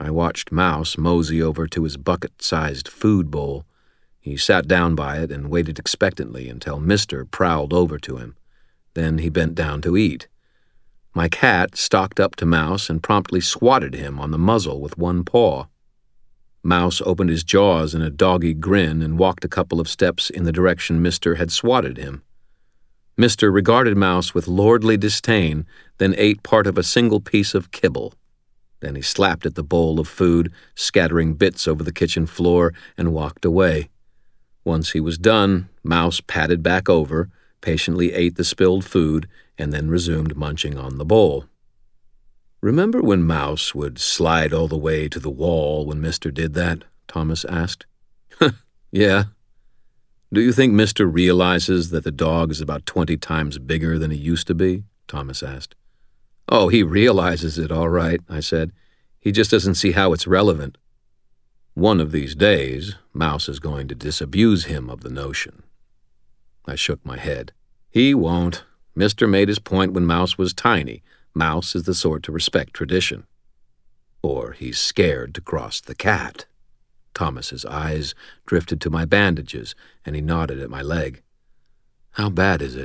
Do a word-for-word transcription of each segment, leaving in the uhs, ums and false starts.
I watched Mouse mosey over to his bucket-sized food bowl. He sat down by it and waited expectantly until Mister prowled over to him. Then he bent down to eat. My cat stalked up to Mouse and promptly swatted him on the muzzle with one paw. Mouse opened his jaws in a doggy grin and walked a couple of steps in the direction Mister had swatted him. Mister regarded Mouse with lordly disdain, then ate part of a single piece of kibble. Then he slapped at the bowl of food, scattering bits over the kitchen floor, and walked away. Once he was done, Mouse padded back over, patiently ate the spilled food, and then resumed munching on the bowl. "Remember when Mouse would slide all the way to the wall when Mister did that?" Thomas asked. "Yeah. Do you think Mister realizes that the dog is about twenty times bigger than he used to be?" Thomas asked. "Oh, he realizes it, all right," I said. "He just doesn't see how it's relevant. One of these days, Mouse is going to disabuse him of the notion." I shook my head. "He won't. Mister made his point when Mouse was tiny. Mouse is the sort to respect tradition." "Or he's scared to cross the cat." Thomas's eyes drifted to my bandages, and he nodded at my leg. "How bad is it?"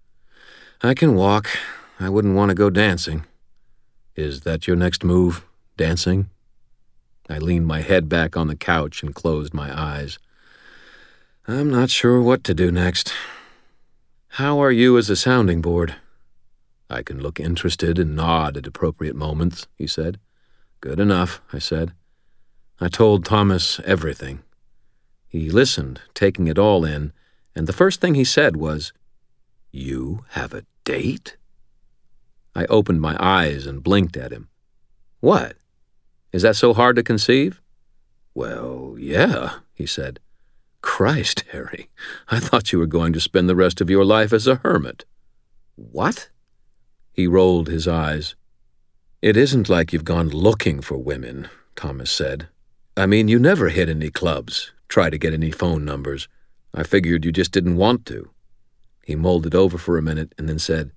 "I can walk. I wouldn't want to go dancing." "Is that your next move, dancing?" I leaned my head back on the couch and closed my eyes. "I'm not sure what to do next." "How are you as a sounding board?" "I can look interested and nod at appropriate moments," he said. "Good enough," I said. I told Thomas everything. He listened, taking it all in, and the first thing he said was, "You have a date?" I opened my eyes and blinked at him. "What? Is that so hard to conceive?" "Well, yeah," he said. "Christ, Harry, I thought you were going to spend the rest of your life as a hermit." "What?" He rolled his eyes. "It isn't like you've gone looking for women," Thomas said. "I mean, you never hit any clubs, try to get any phone numbers. I figured you just didn't want to." He mulled it over for a minute and then said,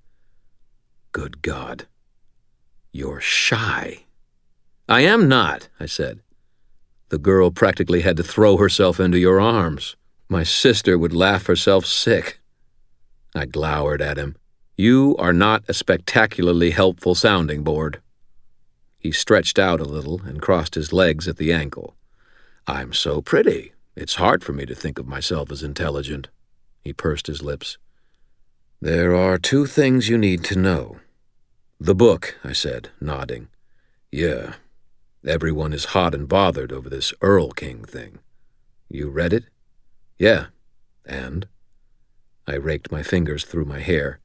"Good God, you're shy." "I am not," I said. "The girl practically had to throw herself into your arms. My sister would laugh herself sick." I glowered at him. "You are not a spectacularly helpful sounding board." He stretched out a little and crossed his legs at the ankle. "I'm so pretty. It's hard for me to think of myself as intelligent." He pursed his lips. "There are two things you need to know." "The book," I said, nodding. "Yeah. Everyone is hot and bothered over this Earl King thing. You read it?" "Yeah. And?" I raked my fingers through my hair.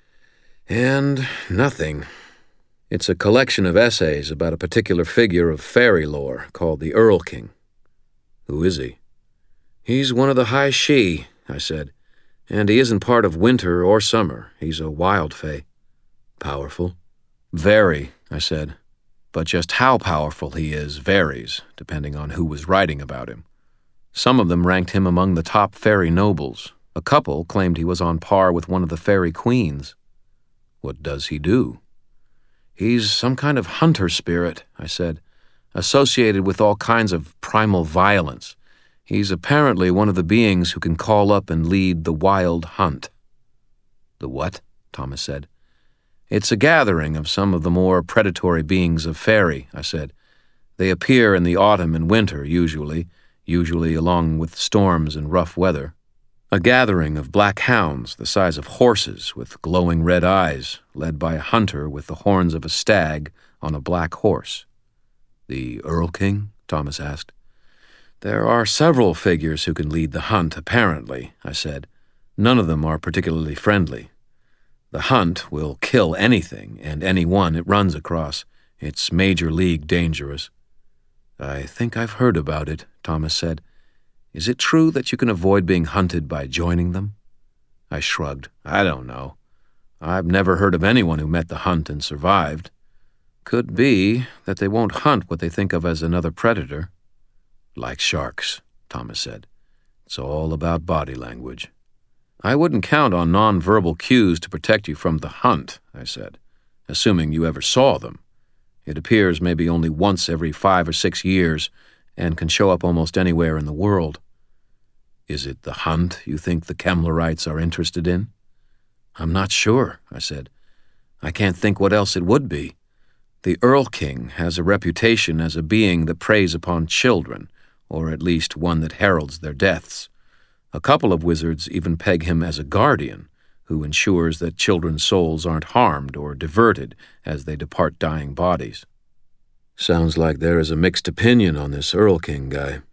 "And nothing. It's a collection of essays about a particular figure of fairy lore called the Earl King." "Who is he?" "He's one of the High Shi," I said. "And he isn't part of winter or summer. He's a wild fae." "Powerful?" "Very," I said. "But just how powerful he is varies, depending on who was writing about him. Some of them ranked him among the top fairy nobles. A couple claimed he was on par with one of the fairy queens." "What does he do?" "He's some kind of hunter spirit," I said, "associated with all kinds of primal violence. He's apparently one of the beings who can call up and lead the wild hunt." "The what?" Thomas said. "It's a gathering of some of the more predatory beings of fairy," I said. "They appear in the autumn and winter, usually, usually along with storms and rough weather. A gathering of black hounds the size of horses with glowing red eyes, led by a hunter with the horns of a stag on a black horse." "The Earl King?" Thomas asked. "There are several figures who can lead the hunt, apparently," I said. "None of them are particularly friendly. The hunt will kill anything and anyone it runs across. It's major league dangerous." "I think I've heard about it," Thomas said. "Is it true that you can avoid being hunted by joining them?" I shrugged. "I don't know. I've never heard of anyone who met the hunt and survived. Could be that they won't hunt what they think of as another predator." "Like sharks," Thomas said. "It's all about body language." "I wouldn't count on nonverbal cues to protect you from the hunt," I said, "assuming you ever saw them. It appears maybe only once every five or six years and can show up almost anywhere in the world. Is it the hunt you think the Kemlerites are interested in? I'm not sure, I said. I can't think what else it would be. The Earl King has a reputation as a being that preys upon children, or at least one that heralds their deaths. A couple of wizards even peg him as a guardian, who ensures that children's souls aren't harmed or diverted as they depart dying bodies. Sounds like there is a mixed opinion on this Earl King guy.